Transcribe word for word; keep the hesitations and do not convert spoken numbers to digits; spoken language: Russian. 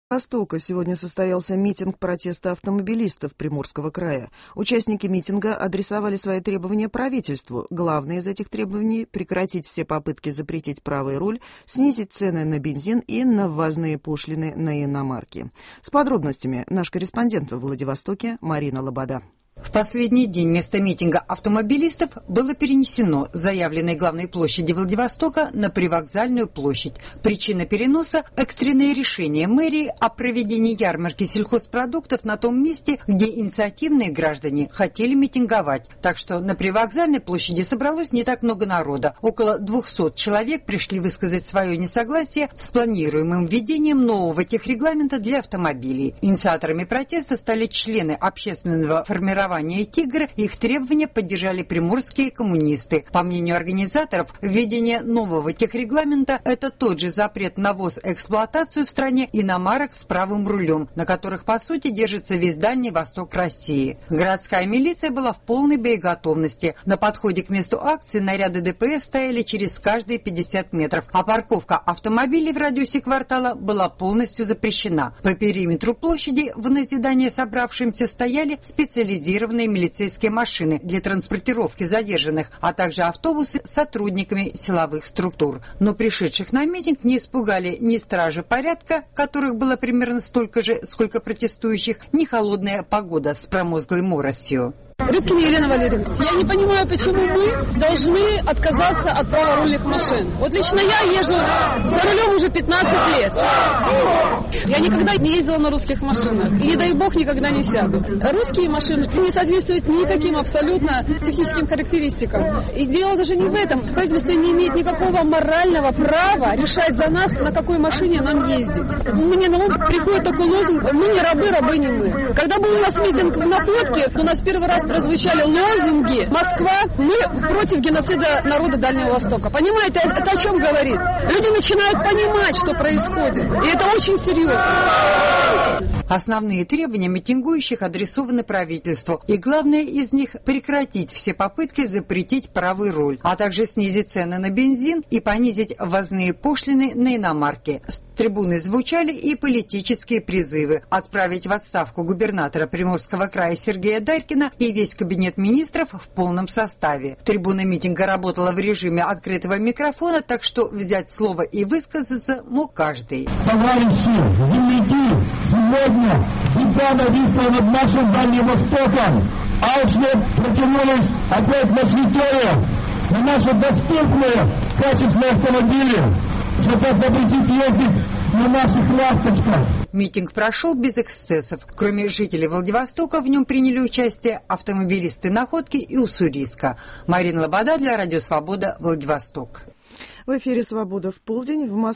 Востока сегодня состоялся митинг протеста автомобилистов Приморского края. Участники митинга адресовали свои требования правительству. Главное из этих требований – прекратить все попытки запретить правый руль, снизить цены на бензин и на ввозные пошлины на иномарки. С подробностями наш корреспондент в Владивостоке Марина Лобода. В последний день место митинга автомобилистов было перенесено с заявленной главной площади Владивостока на Привокзальную площадь. Причина переноса – экстренное решение мэрии о проведении ярмарки сельхозпродуктов на том месте, где инициативные граждане хотели митинговать. Так что на Привокзальной площади собралось не так много народа. Около двухсот человек пришли высказать свое несогласие с планируемым введением нового техрегламента для автомобилей. Инициаторами протеста стали члены общественного формирования «Тигр». Их требования поддержали приморские коммунисты. По мнению организаторов, введение нового техрегламента – это тот же запрет на ввоз и эксплуатацию в стране иномарок с правым рулем, на которых, по сути, держится весь Дальний Восток России. Городская милиция была в полной боеготовности. На подходе к месту акции наряды ДПС стояли через каждые пятьдесят метров, а парковка автомобилей в радиусе квартала была полностью запрещена. По периметру площади в назидание собравшимся стояли специализированные милицейские машины для транспортировки задержанных, а также автобусы с сотрудниками силовых структур. Но пришедших на митинг не испугали ни стражи порядка, которых было примерно столько же, сколько протестующих, ни холодная погода с промозглой моросью. Рыбкина Елена Валерьевна, я не понимаю, почему мы должны отказаться от праворульных машин. Вот лично я езжу за рулем уже пятнадцать лет. Я никогда не ездила на русских машинах. И, не дай бог, никогда не сяду. Русские машины не соответствуют никаким абсолютно техническим характеристикам. И дело даже не в этом. Правительство не имеет никакого морального права решать за нас, на какой машине нам ездить. Мне на ум приходит такой лозунг: мы не рабы, рабы не мы. Когда был у нас митинг в Находке, у нас первый раз прозвучали лозунги «Москва, мы против геноцида народа Дальнего Востока». Понимаете, это о чем говорит? Люди начинают понимать, что происходит. И это очень серьезно. Основные требования митингующих адресованы правительству. И главное из них – прекратить все попытки запретить правый руль, а также снизить цены на бензин и понизить ввозные пошлины на иномарки. С трибуны звучали и политические призывы отправить в отставку губернатора Приморского края Сергея Дарькина и весь кабинет министров в полном составе. Трибуна митинга работала в режиме открытого микрофона, так что взять слово и высказаться мог каждый. Товарищи, земляки, сегодня беда нависла над нашим Дальним Востоком. Алчно протянулись опять на святое, на наши доступные качественные автомобили. Хотят запретить ездить на наших ласточках. Митинг прошел без эксцессов. Кроме жителей Владивостока, в нем приняли участие автомобилисты Находки и Уссурийска. Марина Лобода для Радио Свобода, Владивосток. В эфире «Свобода в полдень» в Москве.